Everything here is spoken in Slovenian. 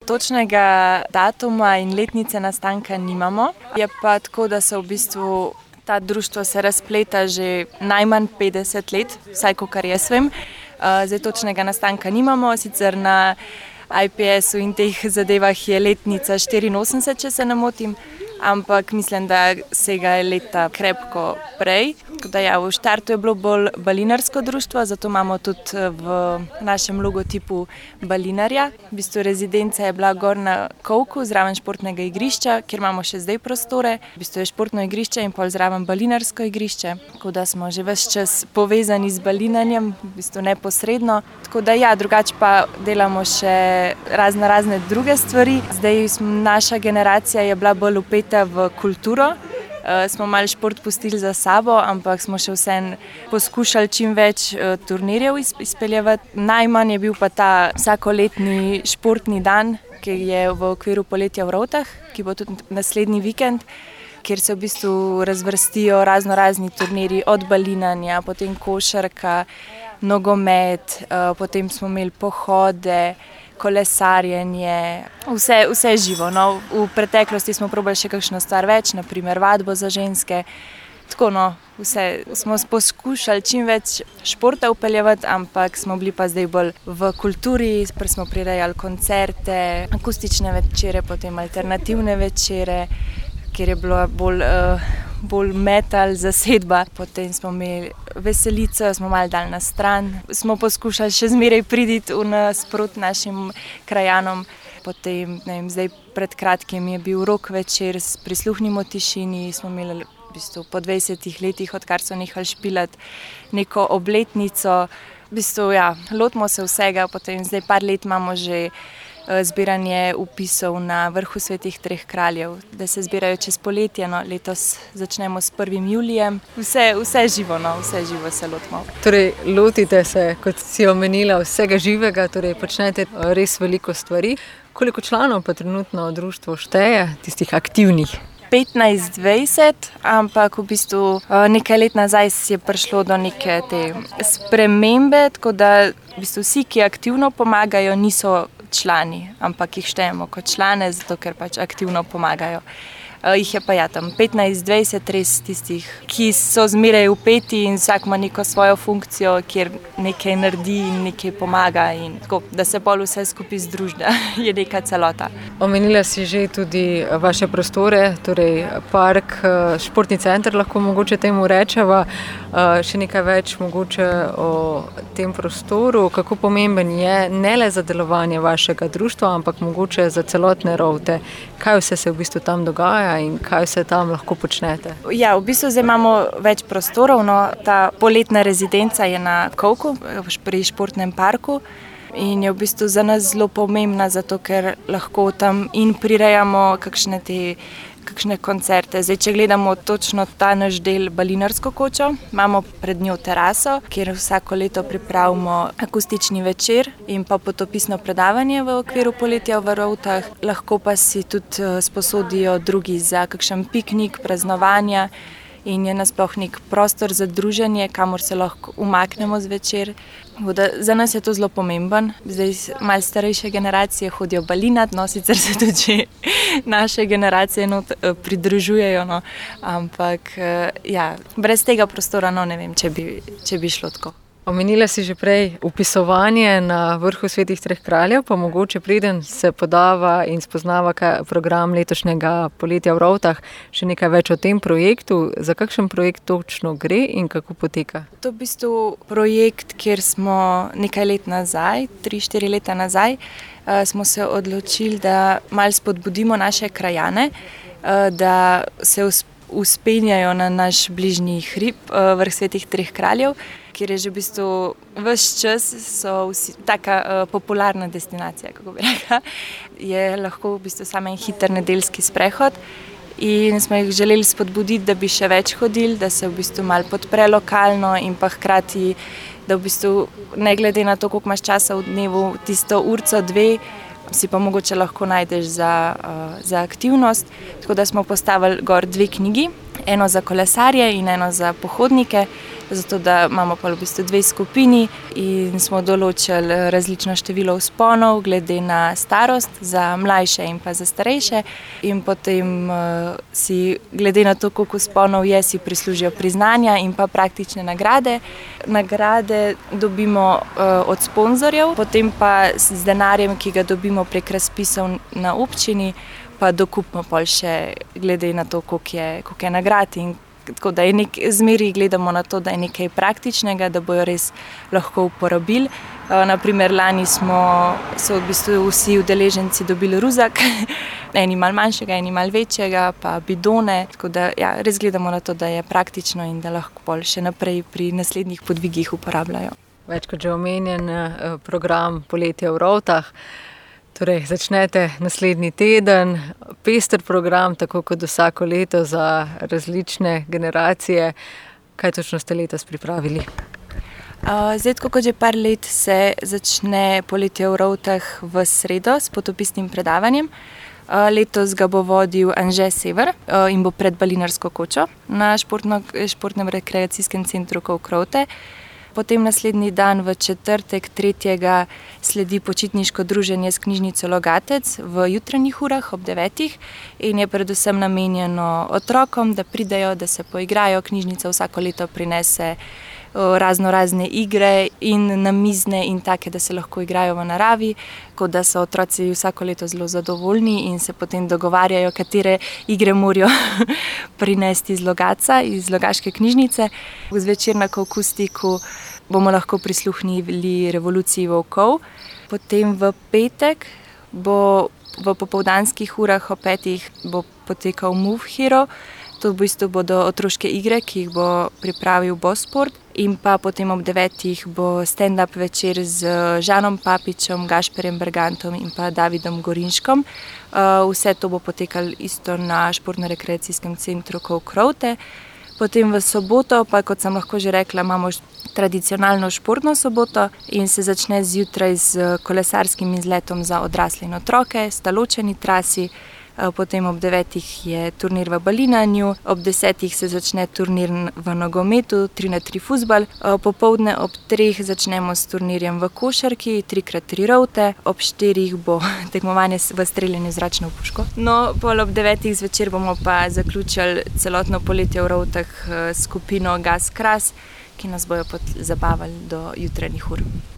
Točnega datuma in letnice nastanka nimamo. Je pa tako, da se v bistvu ta društvo se razpleta že najmanj 50 let, vsaj kolikor jaz vem. Zdaj točnega nastanka nimamo, sicer na IPS-u in teh zadevah je letnica 84, če se ne motim, ampak mislim, da sega leta krepko prej. Tako da ja, v štartu je bilo bolj balinarsko društvo, zato imamo tudi v našem logotipu balinarja. V bistvu rezidenca je bila gor na Kovku, zraven športnega igrišča, kjer imamo še zdaj prostore. V bistvu je športno igrišče in pol zraven balinarsko igrišče. Tako da smo že ves čas povezani z balinanjem, v bistvu neposredno. Tako da ja, drugače pa delamo še razne druge stvari. Zdaj naša generacija je bila bolj vpeta v kulturo. Smo malo šport pustili za sabo, ampak smo še vseeno poskušali čim več turnirjev izpeljevati. Najmanj je bil pa ta vsakoletni športni dan, ki je v okviru Poletja v Rovtah, ki bo tudi naslednji vikend, kjer se v bistvu razvrstijo razni turnirji od balinanja, potem košarka, nogomet, potem smo imeli pohode, kolesarjenje, vse živo. No. V preteklosti smo probali še kakšno stvar več, naprimer vadbo za ženske. Tako vse smo poskušali čim več športa vpeljevati, ampak smo bili pa zdaj bolj v kulturi, smo prirejali koncerte, akustične večere, potem alternativne večere, kjer je bilo bolj metal zasedba. Potem smo imeli veselico, smo malo dali na stran. Smo poskušali še zmeraj priti v nasprot našim krajanom. Potem, zdaj pred kratkim je bil rock večer s Prisluhnimo tišini. Smo imeli v bistvu po 20 letih, odkar so nehali špilati, neko obletnico. V bistvu, ja, lotimo se vsega. Potem zdaj par let imamo že zbiranje vpisov na vrhu Svetih treh kraljev, da se zbirajo čez poletje. Letos začnemo s 1. julijem. Vse živo, vse živo se lotimo. Torej, lotite se, kot si omenila, vsega živega, torej počnete res veliko stvari. Koliko članov pa trenutno društvo šteje, tistih aktivnih? 15-20, ampak v bistvu nekaj let nazaj je prišlo do neke te spremembe, tako da v bistvu vsi, ki aktivno pomagajo, niso člani, ampak jih štejemo kot člane, zato ker pač aktivno pomagajo. Jih je pa tam 15-20 res tistih, ki so zmeraj vpeti in vsak ima neko svojo funkcijo, kjer nekaj naredi in nekaj pomaga in tako, da se pol vse skupaj združi, da je neka celota. Omenila si že tudi vaše prostore, torej park, športni center, lahko mogoče temu rečeva. Še nekaj več mogoče o tem prostoru, kako pomemben je ne le za delovanje vašega društva, ampak mogoče za celotne Rovte. Kaj vse se v bistvu tam dogaja in kaj vse tam lahko počnete? Ja, v bistvu zdaj imamo več prostorov. Ta poletna rezidenca je na Kovku, pri športnem parku. In je v bistvu za nas zelo pomembna, zato ker lahko tam in prirejamo kakšne koncerte. Zdaj, če gledamo točno ta naš del, balinarsko kočo, imamo pred njo teraso, kjer vsako leto pripravimo akustični večer in pa potopisno predavanje v okviru Poletja v Rovtah. Lahko pa si tudi sposodijo drugi za kakšen piknik, praznovanja in je nasploh nek prostor za druženje, kamor se lahko umaknemo zvečer. Za nas je to zelo pomemben. Zdaj malo starejše generacije hodijo balinat, sicer se tudi že naše generacije pridružujejo, ampak ja, brez tega prostora ne vem, če bi šlo tako. Omenila si že prej vpisovanje na vrhu Svetih treh kraljev, pa mogoče preden se podava in spoznava program letošnjega Poletja v Rovtah, še nekaj več o tem projektu. Za kakšen projekt točno gre in kako poteka? To je v bistvu projekt, kjer smo nekaj let nazaj, 3-4 leta nazaj, smo se odločili, da malo spodbudimo naše krajane, da se uspenjajo na naš bližnji hrib, vrh Svetih treh kraljev, kjer je že v bistvu ves čas so vsi taka popularna destinacija, kako bi rekla. Je lahko v bistvu samo en hiter nedeljski sprehod in smo jih želeli spodbuditi, da bi še več hodili, da se v bistvu malo podpre lokalno in pa hkrati, da v bistvu ne glede na to, koliko imaš časa v dnevu, tisto urco, 2, si pa mogoče lahko najdeš za aktivnost. Tako da smo postavili gor 2 knjigi. eno za kolesarje in eno za pohodnike, zato da imamo pa v bistvu 2 skupini in smo določili različno število vzponov glede na starost, za mlajše in pa za starejše, in potem si glede na to, koliko vzponov je, si prislužijo priznanja in pa praktične nagrade. Nagrade dobimo od sponzorjev, potem pa z denarjem, ki ga dobimo prek razpisov na občini, pa dokupimo pol še glede na to, koliko je nagrad. In tako da zmeri gledamo na to, da je nekaj praktičnega, da bojo res lahko uporabili. Naprimer, lani so v bistvu vsi udeleženci dobili ruzak, eni malo manjšega, eni malo večjega, pa bidone. Tako da res gledamo na to, da je praktično in da lahko pol še naprej pri naslednjih podvigih uporabljajo. Več kot že omenjen program Poletje v Rovtah. Torej, začnete naslednji teden, pester program, tako kot vsako leto za različne generacije. Kaj točno ste letos pripravili? Zdaj, tako kot že par let, se začne Poletje v Rovtah v sredo s potopisnim predavanjem. Letos ga bo vodil Anže Sever in bo pred Balinarsko kočo na športnem rekreacijskem centru Kovkrovte. Potem naslednji dan v četrtek 3. sledi počitniško druženje s knjižnico Logatec v jutranjih urah ob 9. in je predvsem namenjeno otrokom, da pridejo, da se poigrajo. Knjižnica vsako leto prinese razne igre in namizne in take, da se lahko igrajo v naravi, tako da so otroci vsako leto zelo zadovoljni in se potem dogovarjajo, katere igre morajo prinesti iz Logatca, iz Logaške knjižnice. Zvečer na Kovkustiku bomo lahko prisluhnili Revoluciji volkov. Potem v petek bo v popoldanskih urah ob 5. bo potekal Move Hero. To v bistvu bodo otroške igre, ki jih bo pripravil Bosport. In pa potem ob 9. bo stand-up večer z Žanom Papičem, Gašperjem Bergantom in pa Davidom Gorinškom. Vse to bo potekalo isto na športno-rekreacijskem centru Kovkrovte. Potem v soboto, pa kot sem lahko že rekla, imamo tradicionalno športno soboto in se začne zjutraj z kolesarskim izletom za odrasle in otroke, sta ločeni trasi. Potem ob 9. je turnir v Balinanju, ob 10. se začne turnir v nogometu, 3x3 fuzbal, popoldne ob 3. začnemo s turnirjem v košarki, 3x3 rovte, ob 4. bo tekmovanje v streljanju zračno puško. No, pol ob 9. zvečer bomo pa zaključili celotno Poletje v Rovtah skupino Gas Kras, ki nas bojo zabavali do jutranjih ur.